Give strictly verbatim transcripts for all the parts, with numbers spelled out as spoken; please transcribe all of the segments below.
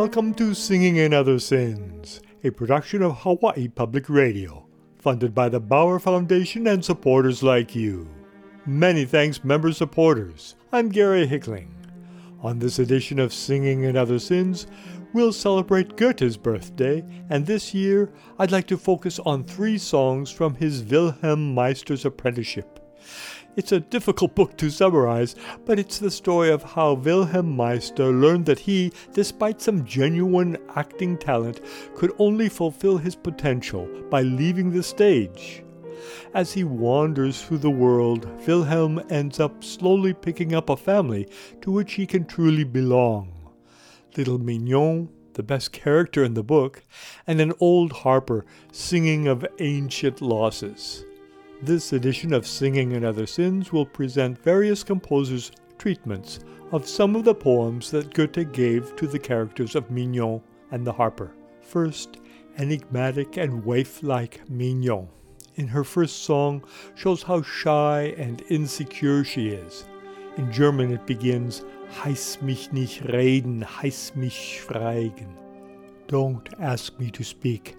Welcome to Singing in Other Sins, a production of Hawaii Public Radio, funded by the Bauer Foundation and supporters like you. Many thanks, member supporters. I'm Gary Hickling. On this edition of Singing in Other Sins, we'll celebrate Goethe's birthday, and this year I'd like to focus on three songs from his Wilhelm Meister's apprenticeship. It's a difficult book to summarize, but it's the story of how Wilhelm Meister learned that he, despite some genuine acting talent, could only fulfill his potential by leaving the stage. As he wanders through the world, Wilhelm ends up slowly picking up a family to which he can truly belong. Little Mignon, the best character in the book, and an old harper singing of ancient losses. This edition of Singing in Other Sins will present various composers' treatments of some of the poems that Goethe gave to the characters of Mignon and the harper. First, enigmatic and waif-like Mignon, in her first song, shows how shy and insecure she is. In German it begins, Heiß mich nicht reden, heiß mich schweigen. Don't ask me to speak.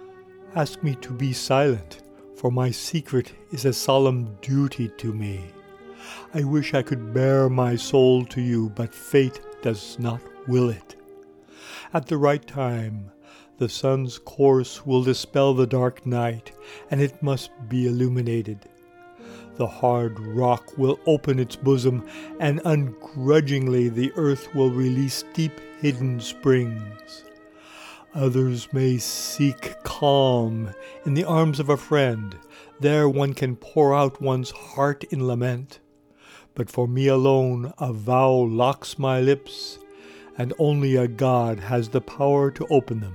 Ask me to be silent, for my secret is a solemn duty to me. I wish I could bare my soul to you, but fate does not will it. At the right time, the sun's course will dispel the dark night, and it must be illuminated. The hard rock will open its bosom, and ungrudgingly the earth will release deep hidden springs. Others may seek calm in the arms of a friend. There one can pour out one's heart in lament. But for me alone a vow locks my lips, and only a God has the power to open them.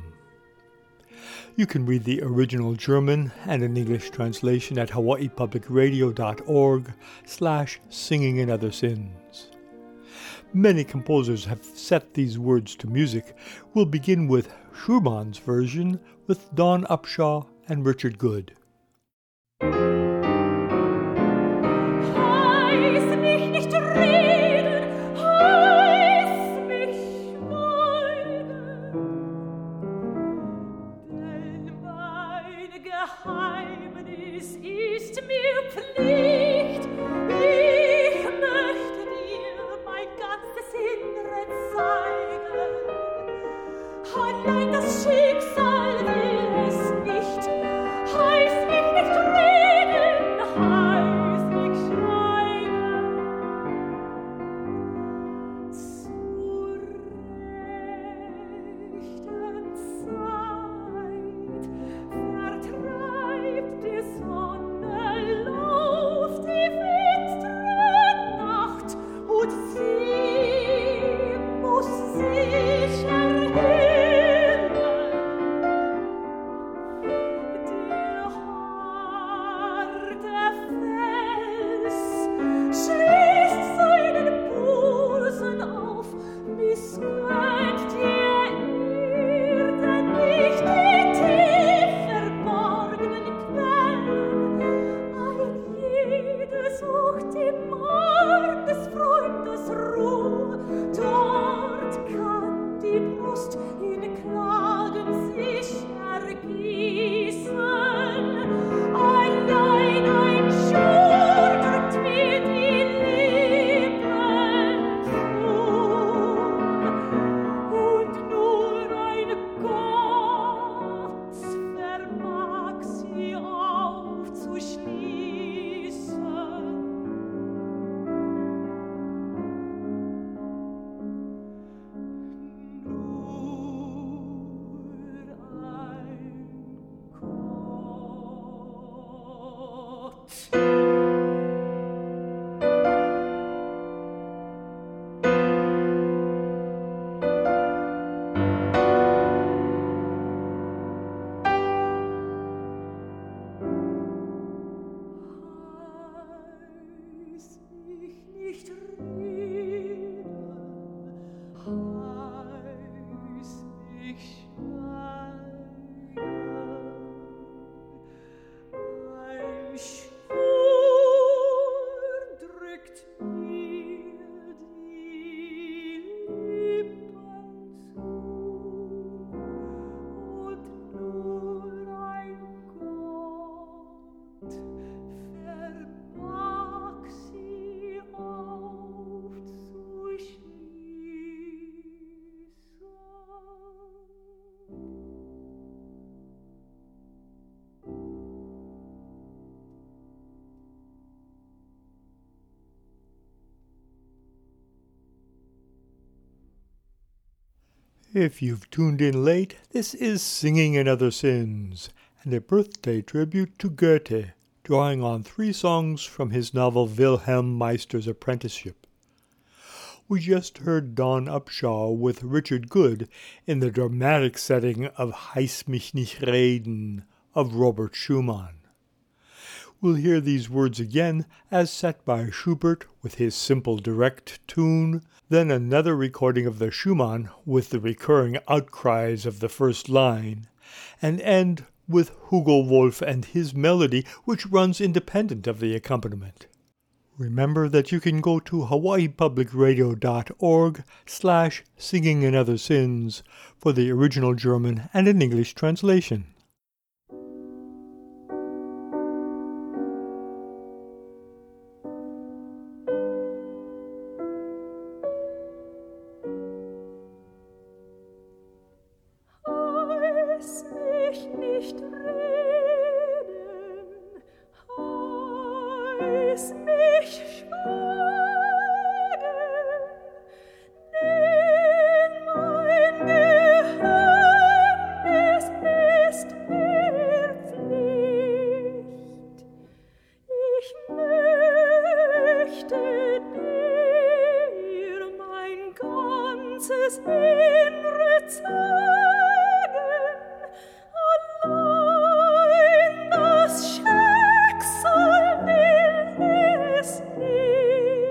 You can read the original German and an English translation at hawaii public radio dot org slash singing in other sins. Many composers have set these words to music. We'll begin with Schumann's version with Dawn Upshaw and Richard Good. Ooh. If you've tuned in late, this is Singing in Other Sins, and a birthday tribute to Goethe, drawing on three songs from his novel Wilhelm Meister's Apprenticeship. We just heard Dawn Upshaw with Richard Good in the dramatic setting of Heiß mich nicht reden of Robert Schumann. We'll hear these words again as set by Schubert with his simple direct tune, then another recording of the Schumann with the recurring outcries of the first line, and end with Hugo Wolf and his melody, which runs independent of the accompaniment. Remember that you can go to hawaii public radio dot org slash singing in other sins for the original German and an English translation. Heiß mich nicht reden, heiß mich schweigen, denn mein Geheimnis ist mir Pflicht. Ich möchte dir mein ganzes Innere zeigen, allein das Schicksal will es nicht.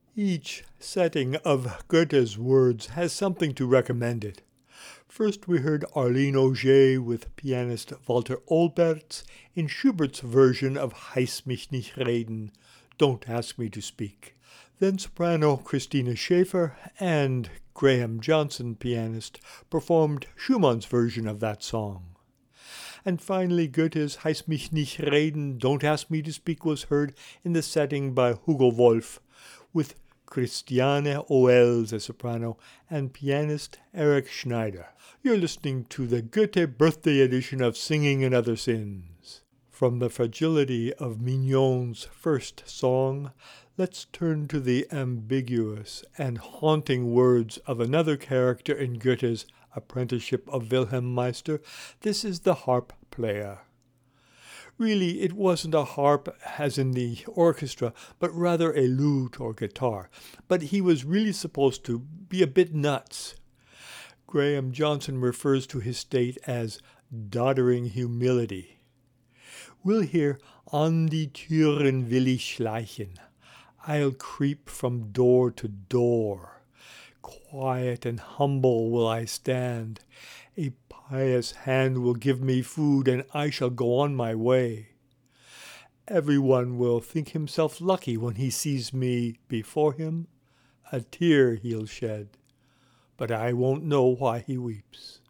Each setting of Goethe's words has something to recommend it. First we heard Arline Auger with pianist Walter Olbertz in Schubert's version of Heiß mich nicht reden, Don't Ask Me to Speak. Then soprano Christina Schäfer and Graham Johnson, pianist, performed Schumann's version of that song. And finally, Goethe's Heiß mich nicht reden, Don't Ask Me to Speak was heard in the setting by Hugo Wolf, with Christiane Oels as soprano and pianist Eric Schneider. You're listening to the Goethe birthday edition of Singing and Other Sins. From the fragility of Mignon's first song, let's turn to the ambiguous and haunting words of another character in Goethe's Apprenticeship of Wilhelm Meister. This is the harp player. Really, it wasn't a harp as in the orchestra, but rather a lute or guitar. But he was really supposed to be a bit nuts. Graham Johnson refers to his state as doddering humility. We'll hear, An die Türen will ich schleichen. I'll creep from door to door. Quiet and humble will I stand. A pious hand will give me food, and I shall go on my way. Everyone will think himself lucky when he sees me before him. A tear he'll shed, but I won't know why he weeps.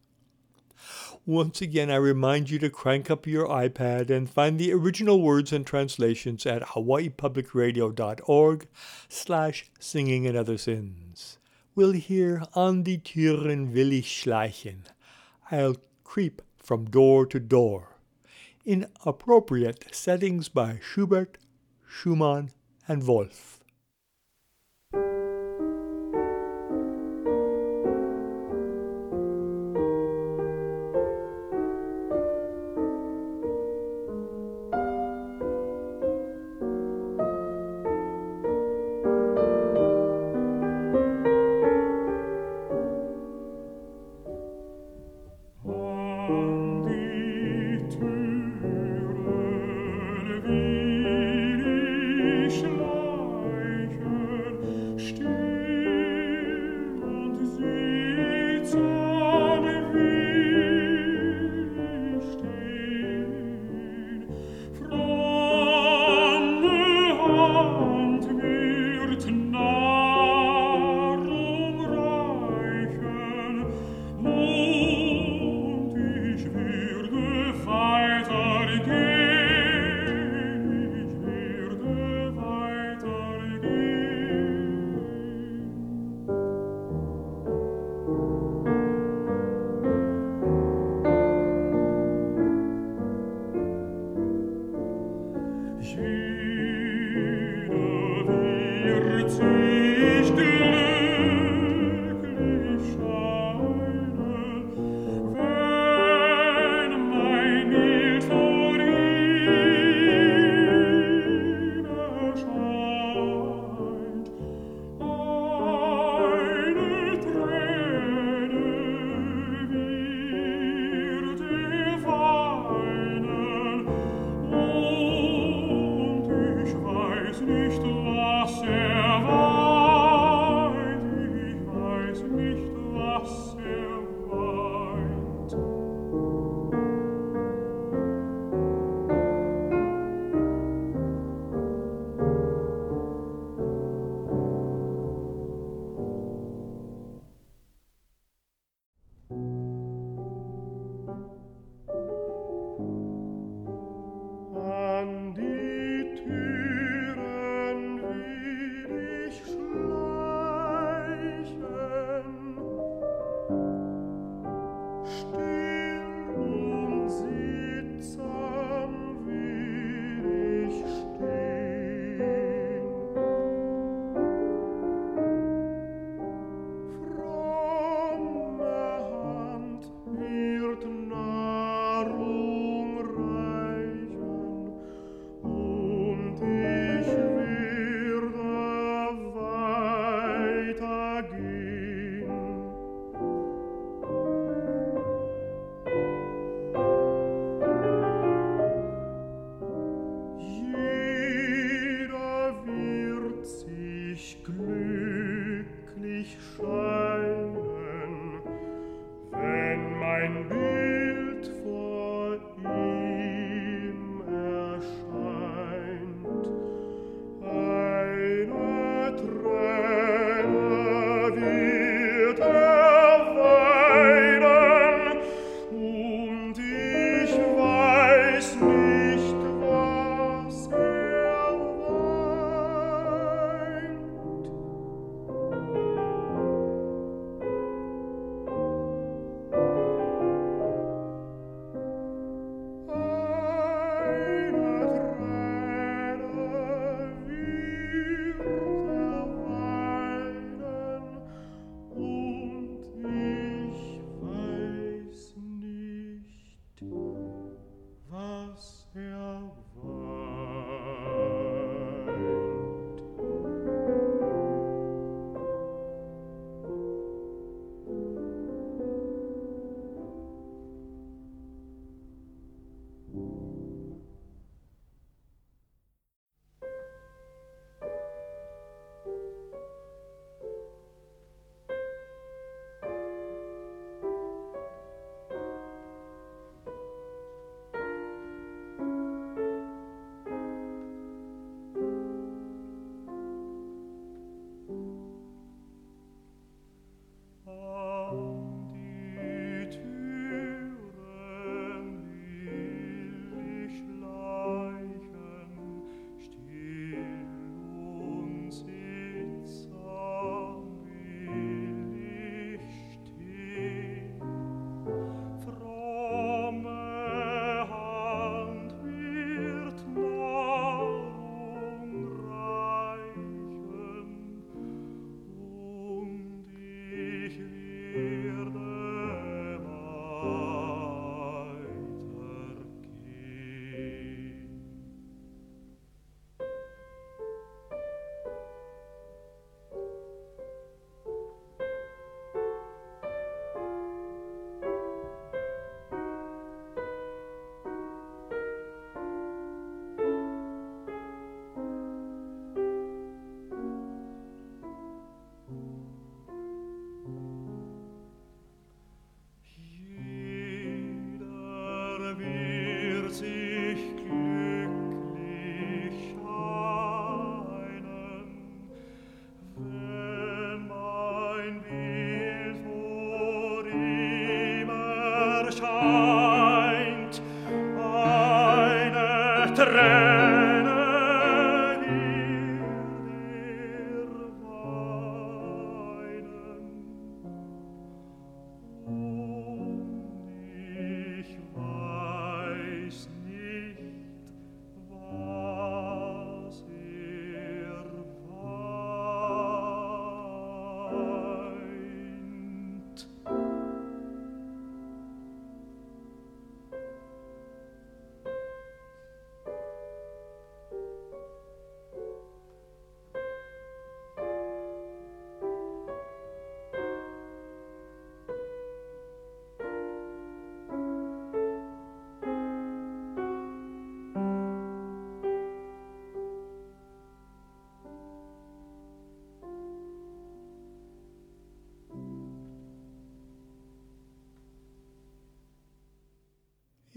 Once again, I remind you to crank up your iPad and find the original words and translations at hawaiipublicradio.org slash singing and other sins. We'll hear An die Türen will ich schleichen. I'll creep from door to door, in appropriate settings by Schubert, Schumann, and Wolf. An die Türen will ich schleichen.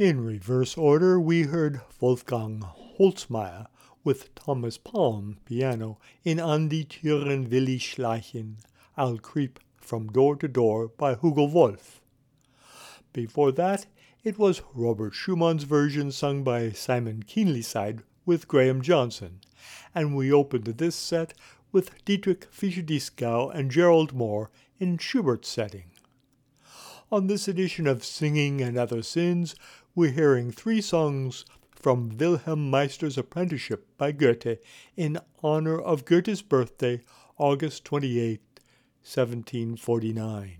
In reverse order, we heard Wolfgang Holzmeier with Thomas Palm piano in An die Türen will ich schleichen, I'll Creep from Door to Door by Hugo Wolf. Before that, it was Robert Schumann's version sung by Simon Keenlyside with Graham Johnson, and we opened this set with Dietrich Fischer-Dieskau and Gerald Moore in Schubert's setting. On this edition of Singing and Other Sins, we're hearing three songs from Wilhelm Meister's Apprenticeship by Goethe in honor of Goethe's birthday, August twenty-eighth, seventeen forty-nine.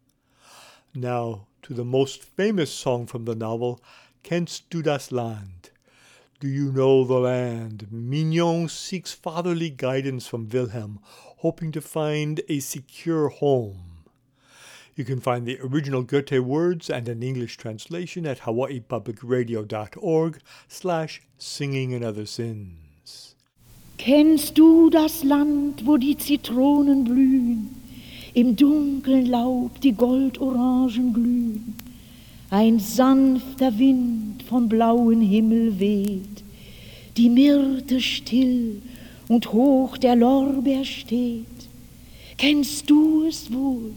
Now to the most famous song from the novel, Kennst du das Land? Do you know the land? Mignon seeks fatherly guidance from Wilhelm, hoping to find a secure home. You can find the original Goethe words and an English translation at hawaii public radio dot org slash singing and other sins. Kennst du das Land, wo die Zitronen blühen, im dunklen Laub die Goldorangen glühen, ein sanfter Wind vom blauen Himmel weht, die Myrte still und hoch der Lorbeer steht? Kennst du es wohl?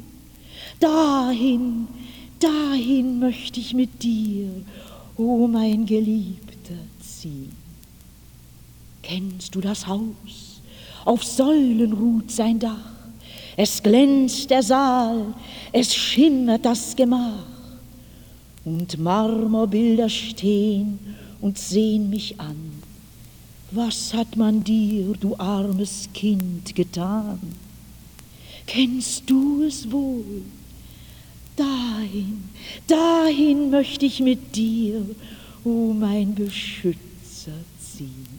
Dahin, dahin möchte ich mit dir, o mein Geliebter, ziehen. Kennst du das Haus? Auf Säulen ruht sein Dach, es glänzt der Saal, es schimmert das Gemach, und Marmorbilder stehen und sehen mich an. Was hat man dir, du armes Kind, getan? Kennst du es wohl? Dahin, dahin möchte ich mit dir, o mein Beschützer, ziehen.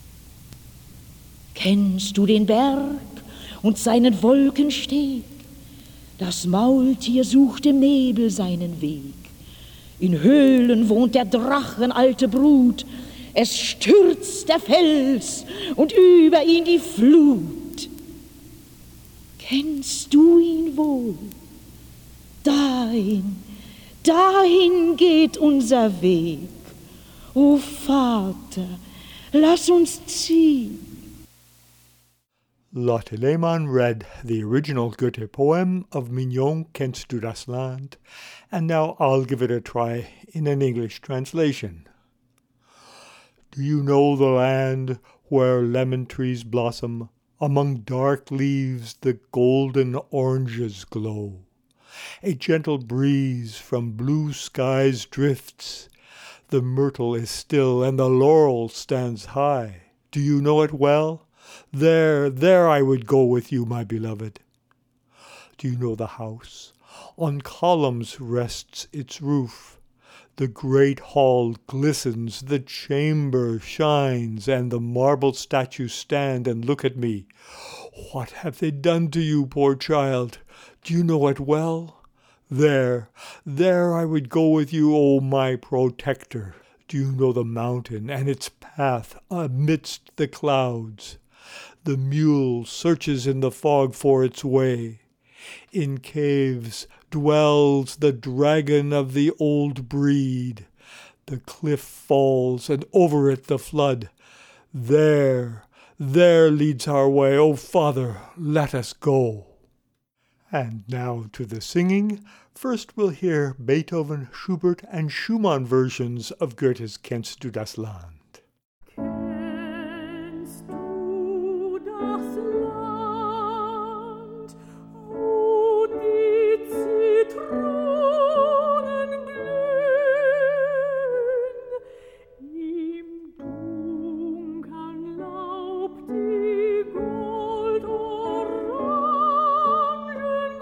Kennst du den Berg und seinen Wolkensteg? Das Maultier sucht im Nebel seinen Weg. In Höhlen wohnt der Drachen alte Brut. Es stürzt der Fels und über ihn die Flut. Kennst du ihn wohl? Dahin, dahin geht unser Weg. O Vater, lass uns ziehen. Lotte Lehmann read the original Goethe poem of Mignon, Kennst du das Land? And now I'll give it a try in an English translation. Do you know the land where lemon trees blossom? Among dark leaves the golden oranges glow. A gentle breeze from blue skies drifts. The myrtle is still and the laurel stands high. Do you know it well? There, there I would go with you, my beloved. Do you know the house? On columns rests its roof. The great hall glistens, the chamber shines, and the marble statues stand and look at me. What have they done to you, poor child? Do you know it well? There, there I would go with you, O my protector. Do you know the mountain and its path amidst the clouds? The mule searches in the fog for its way. In caves dwells the dragon of the old breed. The cliff falls, and over it the flood. There, there leads our way. O Father, let us go. And now to the singing. First we'll hear Beethoven, Schubert, and Schumann versions of Goethe's Kennst du das Land? Kennst du das Land, wo die Zitronen blühen, im dunklen Laub die Goldorangen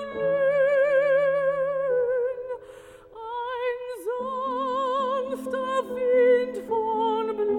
glühen, ein sanfter Wind von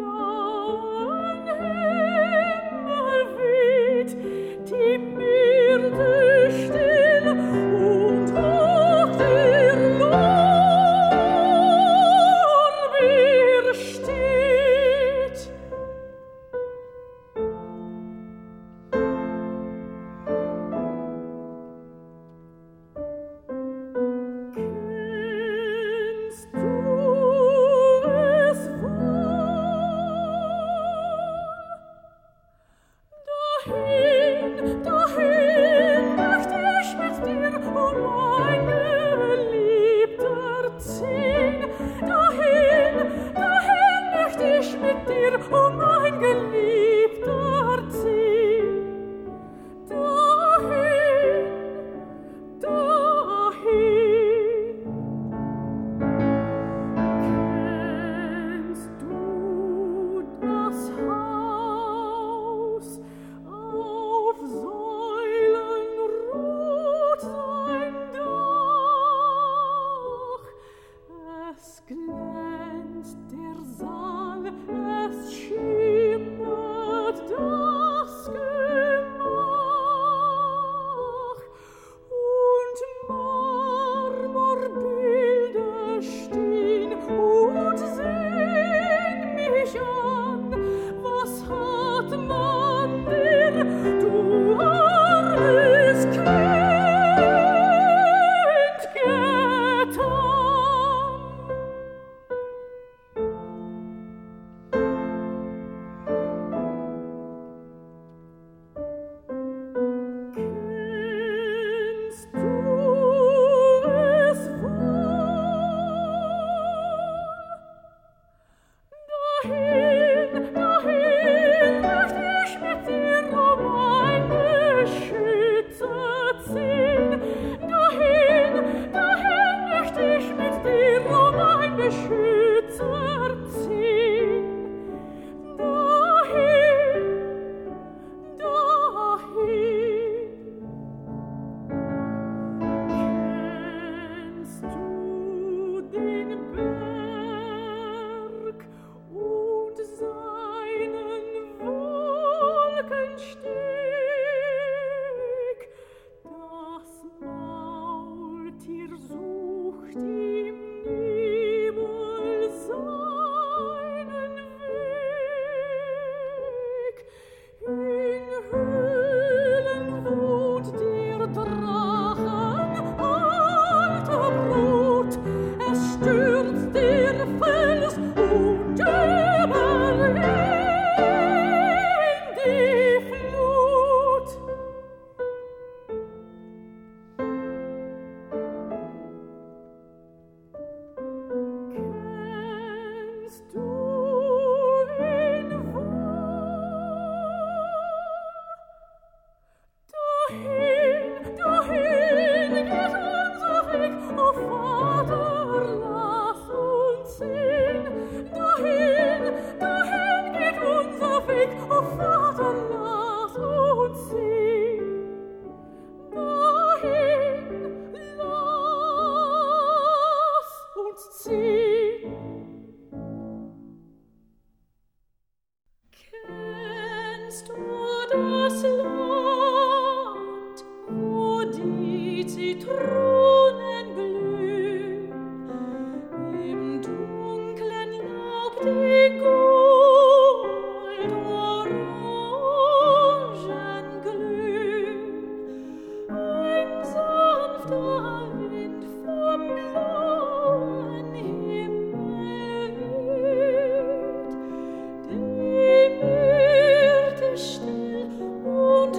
Und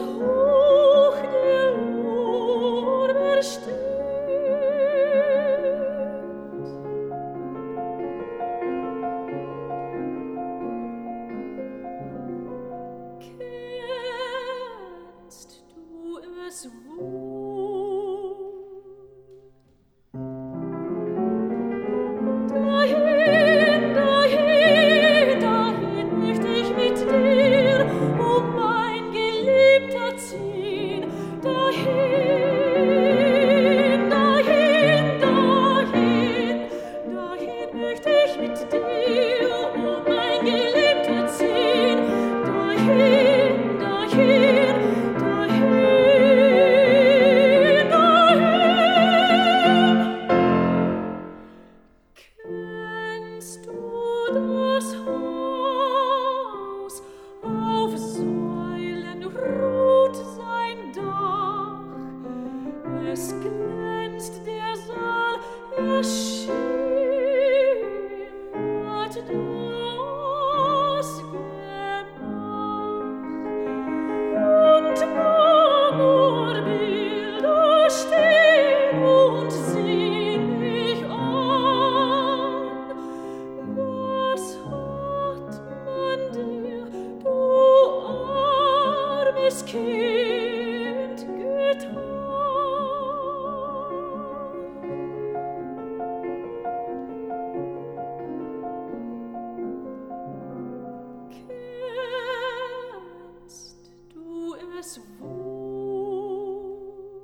das Wohl.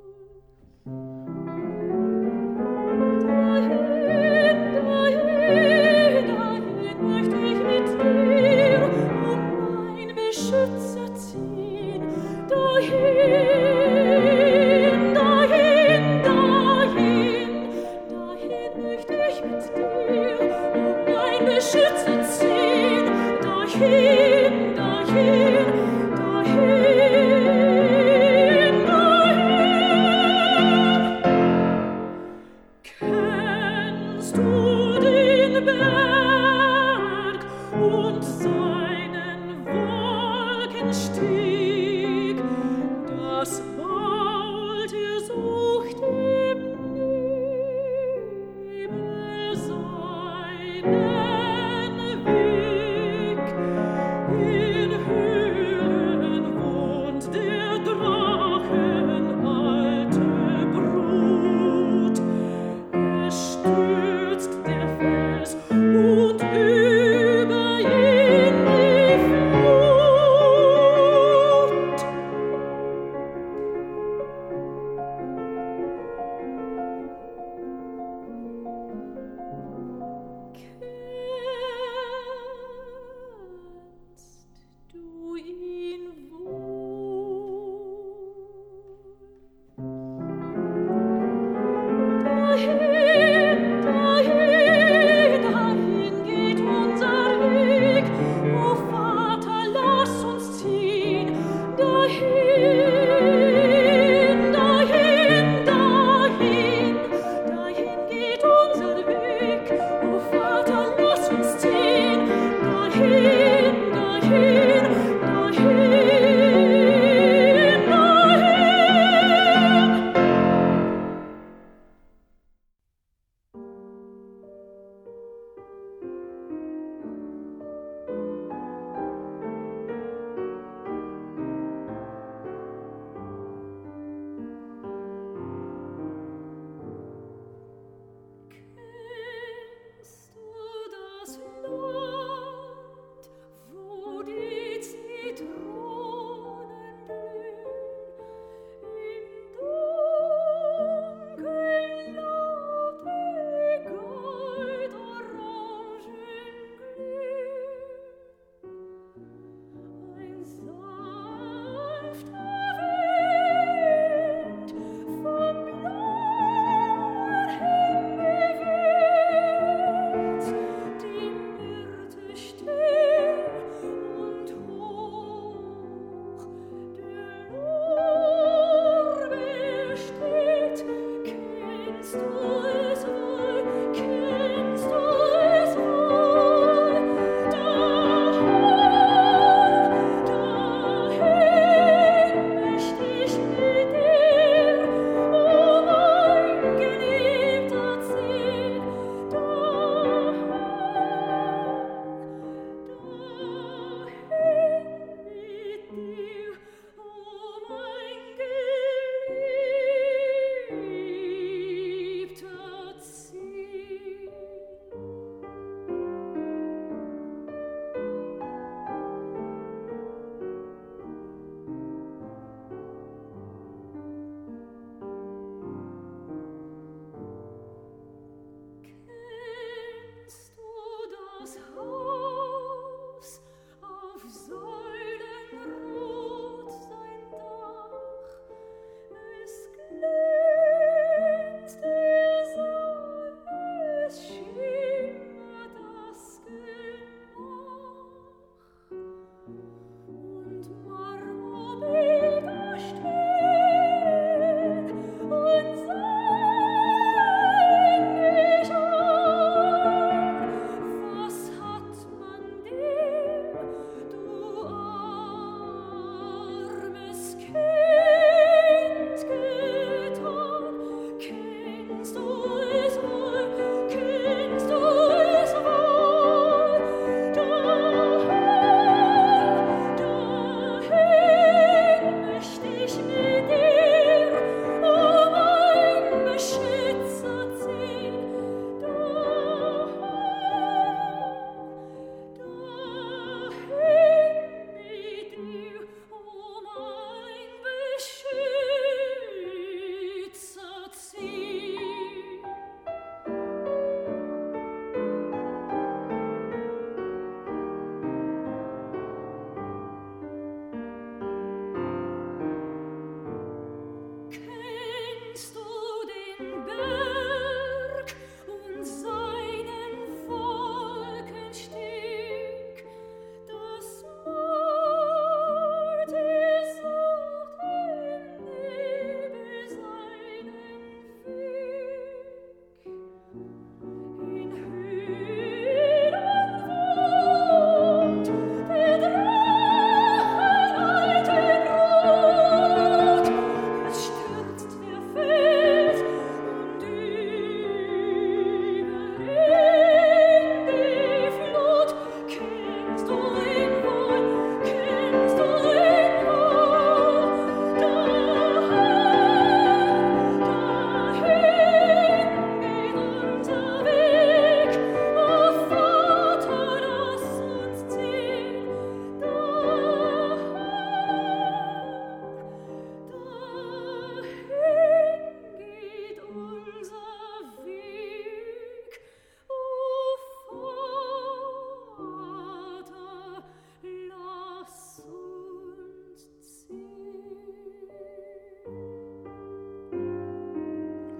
Dahin, dahin, dahin möchte ich mit dir um mein Beschützer ziehen. Dahin, dahin, dahin, dahin möchte ich mit dir um mein Beschützer ziehen. Dahin, dahin, dahin.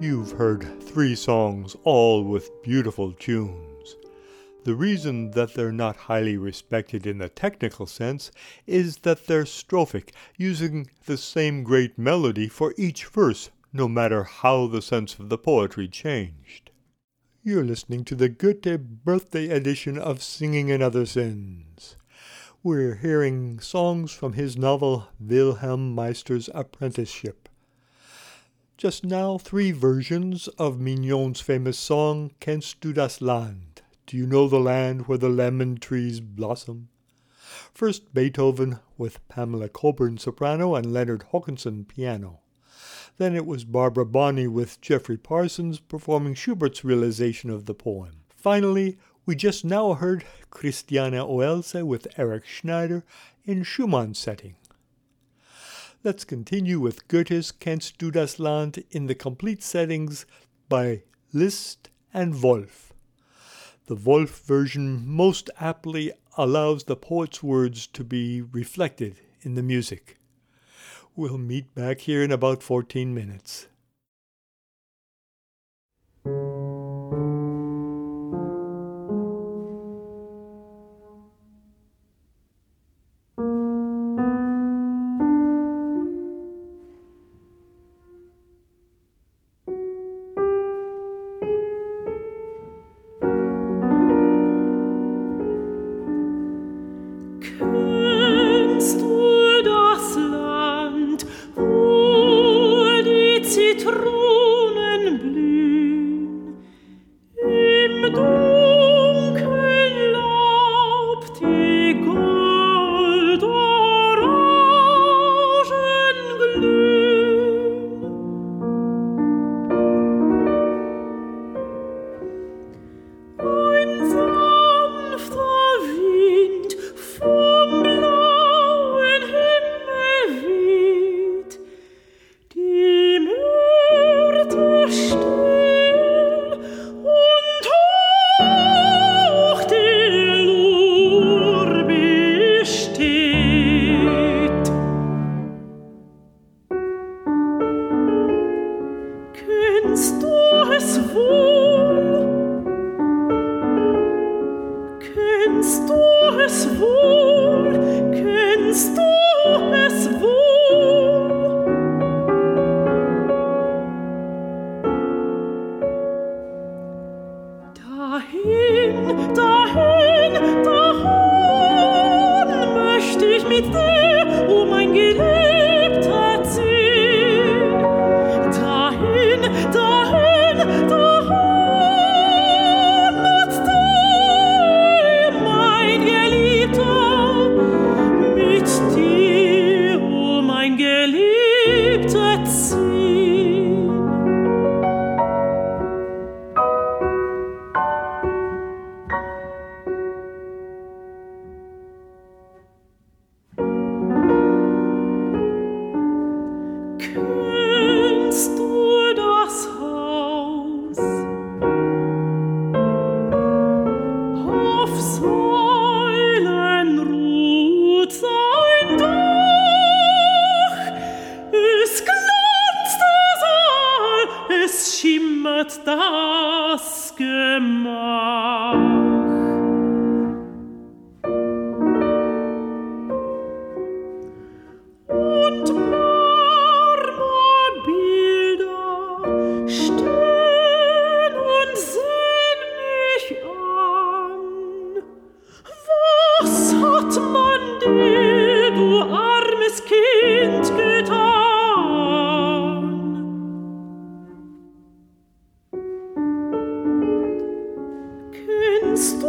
You've heard three songs, all with beautiful tunes. The reason that they're not highly respected in the technical sense is that they're strophic, using the same great melody for each verse, no matter how the sense of the poetry changed. You're listening to the Goethe birthday edition of Singing in Other Sins. We're hearing songs from his novel Wilhelm Meister's Apprenticeship. Just now, three versions of Mignon's famous song, Kennst du das Land? Do you know the land where the lemon trees blossom? First Beethoven with Pamela Coburn soprano and Leonard Hawkinson piano. Then it was Barbara Bonney with Jeffrey Parsons performing Schubert's realization of the poem. Finally, we just now heard Christiane Oelse with Eric Schneider in Schumann's setting. Let's continue with Goethe's Kennst du das Land in the complete settings by Liszt and Wolf. The Wolf version most aptly allows the poet's words to be reflected in the music. We'll meet back here in about fourteen minutes. Kennst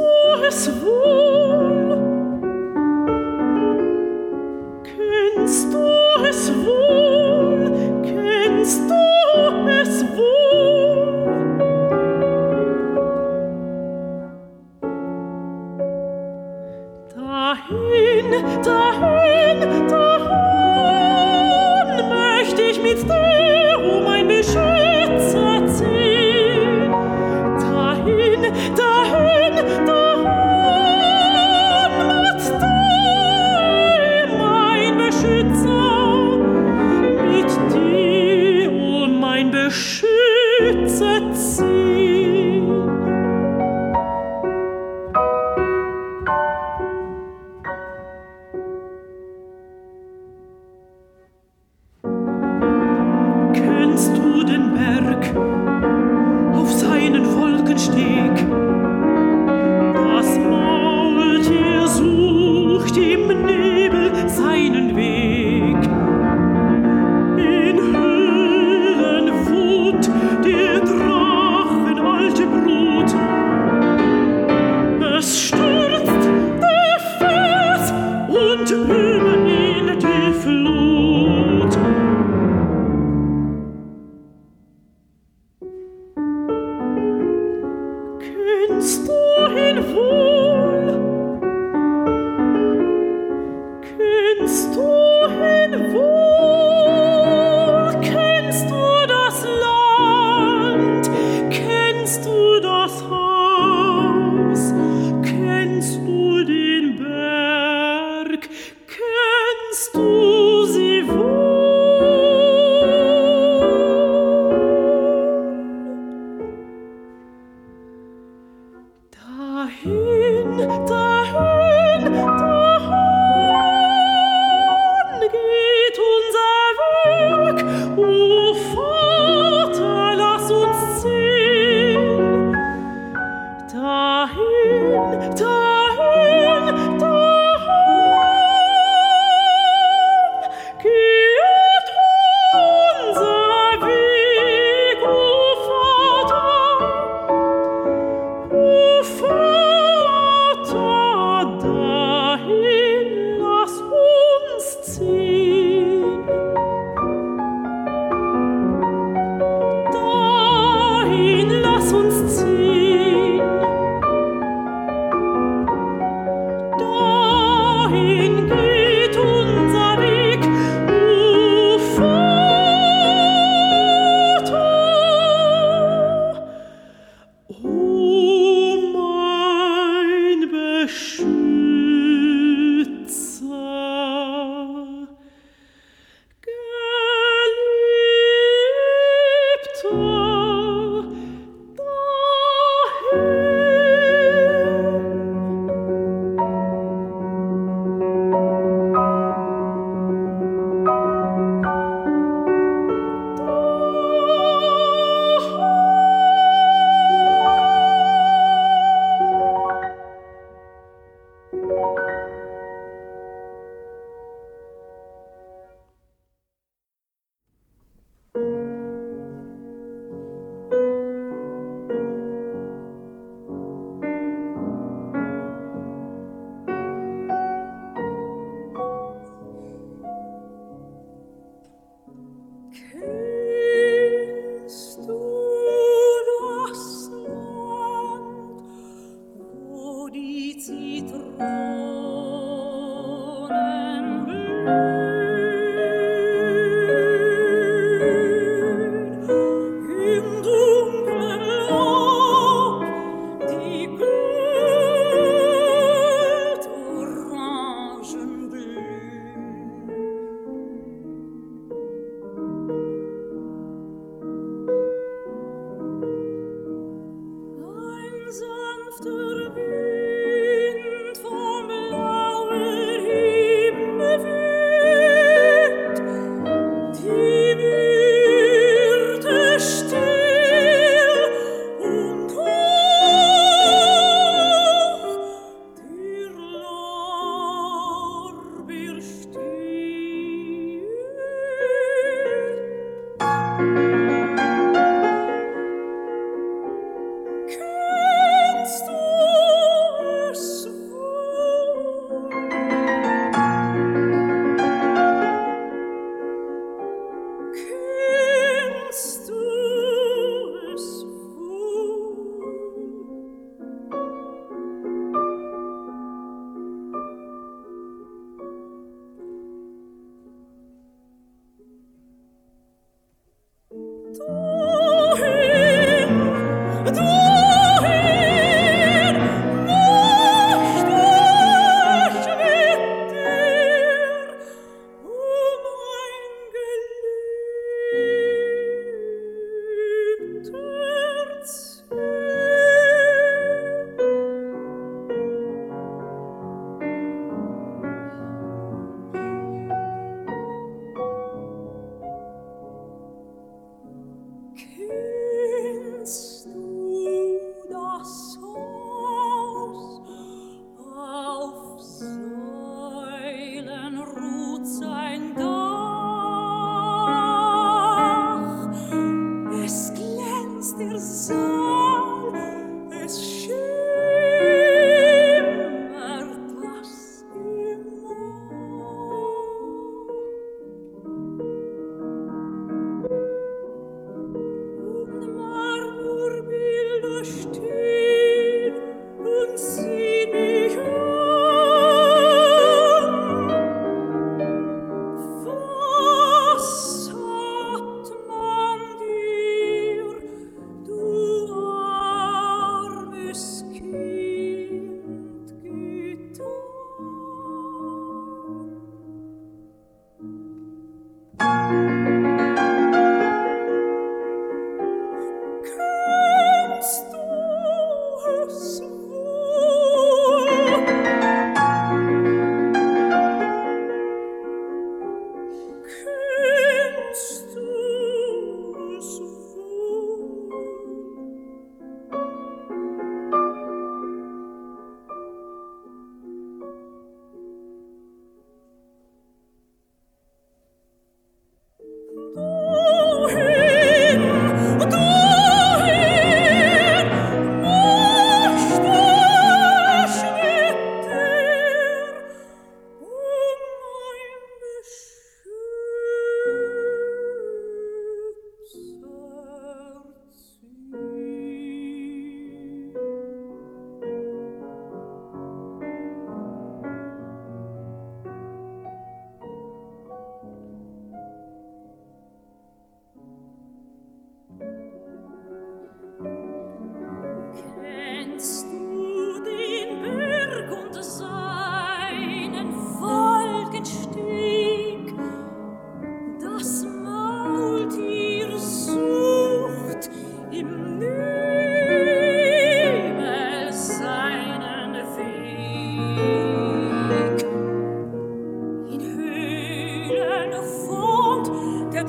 wohnt der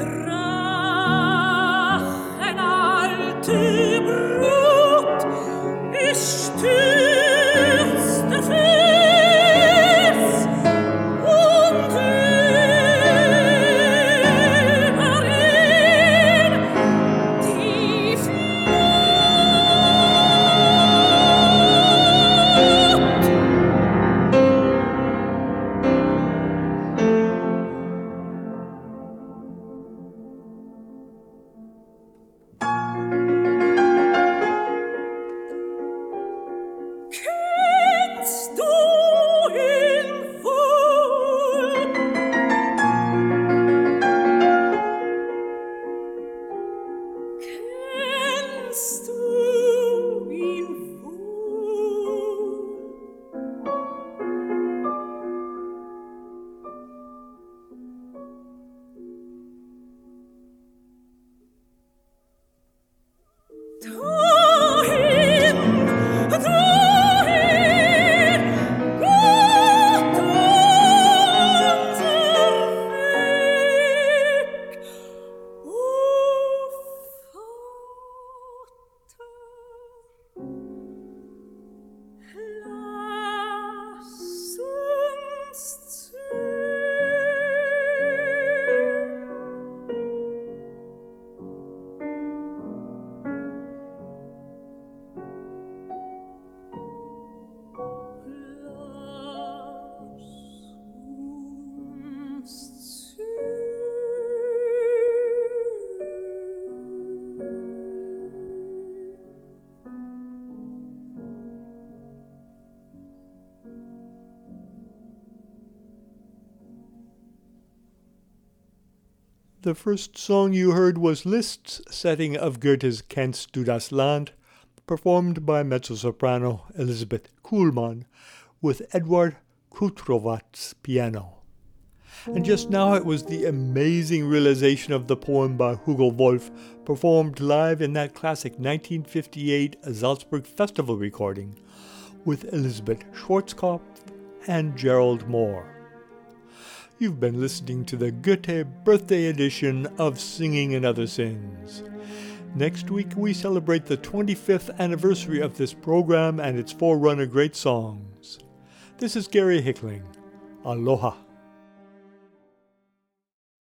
Drachenalte Brut. Ich stürzte fest und über ihn die Kennst du ihn wohl? Kennst du ihn wohl? Dahin, dahin, Gott unser Weg, o Vater, lass uns The first song you heard was Liszt's setting of Goethe's Kennst du das Land, performed by mezzo-soprano Elisabeth Kuhlmann with Eduard Kutrovat's piano. And just now it was the amazing realization of the poem by Hugo Wolf, performed live in that classic nineteen fifty-eight Salzburg Festival recording with Elisabeth Schwarzkopf and Gerald Moore. You've been listening to the Goethe birthday edition of Singing and Other Sins. Next week we celebrate the twenty-fifth anniversary of this program and its forerunner great songs. This is Gary Hickling. Aloha.